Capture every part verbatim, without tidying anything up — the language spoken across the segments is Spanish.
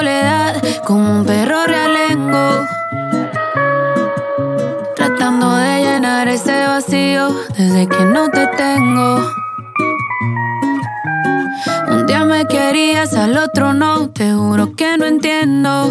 soledad como un perro realengo, tratando de llenar ese vacío desde que no te tengo. Un día me querías, al otro no, te juro que no entiendo.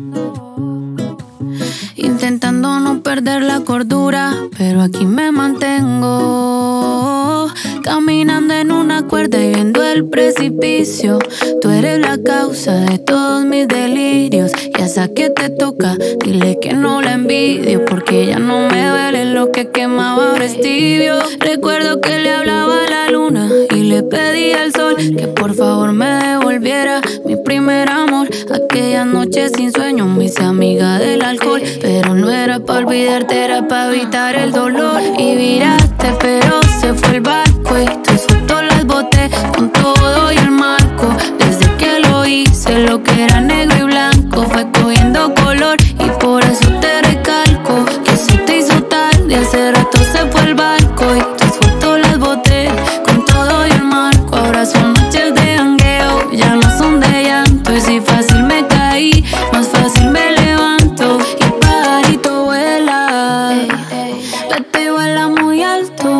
Intentando no perder la cordura, pero aquí me mantengo. Caminando en una cuerda y viendo el precipicio. Tú eres la causa de todos mis delirios. Y a esa que te toca, dile que no la envidio, porque ya no me duele lo que quemaba, ahora es tibio. Recuerdo que le hablaba a la luna y le pedí al sol que por favor me devolviera mi primer amor. Aquella noche sin sueño me hice amiga del alcohol, pero no era pa' olvidarte, era pa' evitar el dolor. Y viraste, pero se fue el barco y tus fotos las boté con todo y el marco. Desde que lo hice, lo que era negro y blanco fue cogiendo color, y por eso te recalco que se te hizo tarde. Hace rato se fue el barco y tus fotos las boté con todo y el marco. Ahora son noches de jangueo, ya no son de llanto. Y si fácil me caí, más fácil me levanto. Y pajarito vuela, vete y vuela muy alto,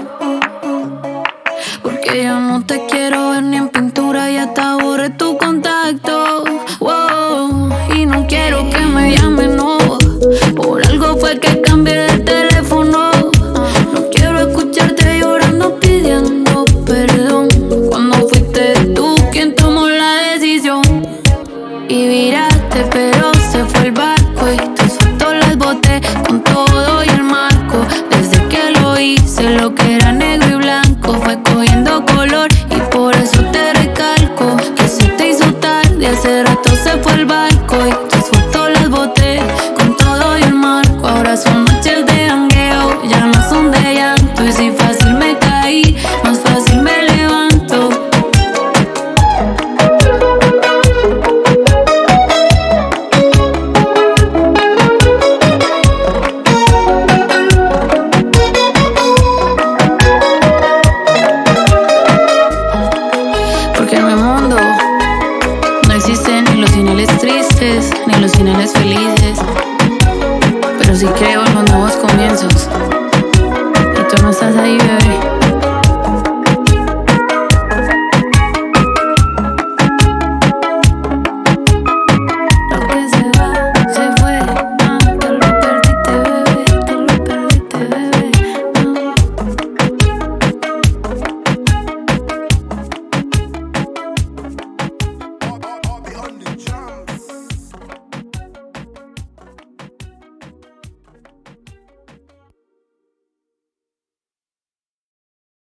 porque yo no te quiero ver ni en pintura, ya te borré tu contacto. Wow, y no quiero que me llamen, no, por algo fue que cambié de teléfono. No quiero escucharte llorando pidiendo perdón, cuando fuiste tú quien tomó la decisión. Y viraste, pero se fue el barco y tus fotos las boté con todo y el marco. Desde que lo hice, lo que era negro y blanco fue cogiendo color, y por eso te recalco que se te hizo tarde. Hace rato se fue el barco y tus fotos las boté con todo y el marco. Ahora son noches de jangueo, ya no son de llanto. Y si fácil me caí, más fácil me levanto. Porque en mi mundo no existen ni los finales tristes ni los finales felices, pero sí creo en los nuevos